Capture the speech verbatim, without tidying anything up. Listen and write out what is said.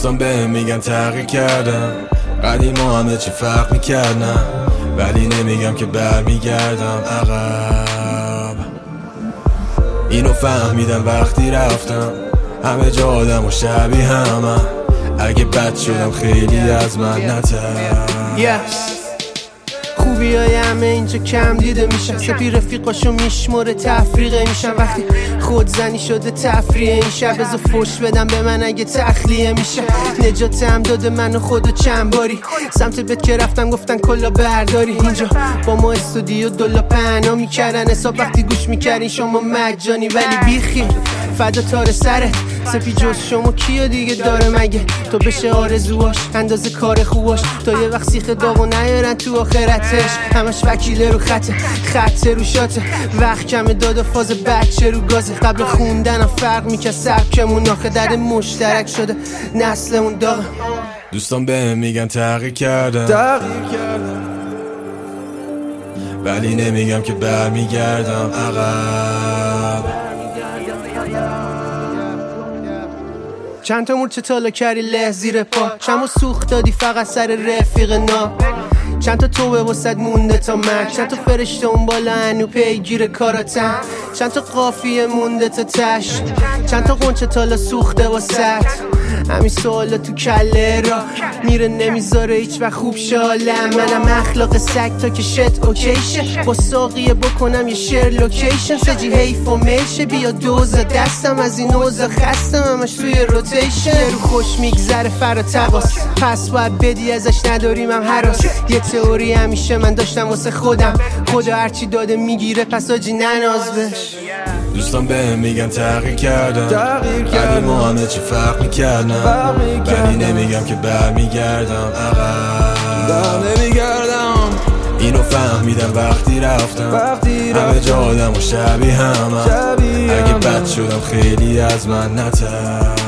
دوستان بهم میگن تغییر کردم، قدیما همه چی فرق میکردم، ولی نمیگم که برمیگردم عقب. اینو فهمیدم وقتی رفتم، همه جا آدم و شبیه همه، اگه بد شدم خیلی از من نتر. yes. خوبی های همه اینجا کم دیده میشن، سپی رفیقاشو میشموره تفریقه میشن. وقتی خودزنی شده تفریه این شب، بذار فوش بدم به من اگه تخلیه میشه. نجاتم داده منو خودو چند باری، سمت بت که رفتم گفتن کلا برداری. اینجا با ما استودیو دولا پهنا میکردن حساب، وقتی گوش میکردین شما مجانی. ولی بیخی فدا تار سرت، سپی جز شما کیو دیگه داره مگه؟ تو بشه آرزوهاش اندازه کار خوباش، تا یه وقت سیخ داغو نیارن تو آخرتش. همش وکیله رو خطه، خطه رو شاته، وقت کمه داد و فاز بچه رو گازه. قبل خوندنم فرق میکرد سبکمون، آخه درد مشترک شده نسلمون داغه. دوستان بهم میگن تغییر کردم، ولی نمیگم که برمیگردم عقب. چند تا مورچه تالا کردی له زیر پا، چند ما سوخت دادی فقط سر رفیق نا. چند تا توبه واسد مونده تا مرگ، چند تا فرشته اون بالا هنو پیگیر کاراتن. چند تا قافیه مونده تا تش، چند تا قنچه تالا سوخته واسد. همین سوالا تو کله را میره نمیذاره هیچ وقت خوب شالم. منم اخلاق سگ تا که شت اوکیشه، با ساقیه بکنم یه شیر لوکیشن. سجی حیف و میشه بیا دوزا دستم، از این اوزا خستم همش توی روتیشن. رو خوش میگذره فرا تقاس، پس باید بدی ازش نداریم هم حراس. یه تئوری همیشه من داشتم واسه خودم، خدا هرچی داده میگیره پس آجی نناز بش. دوستان بهم میگن تغییر کردم، قدیما همه چی فرق میکردم، ولی نمیگم که برمیگردم عقب. نمیگردم اینو فهمیدم وقتی رفتم، همه جا آدم و شبیه همه، اگه بد شدم خیلی از من نتر.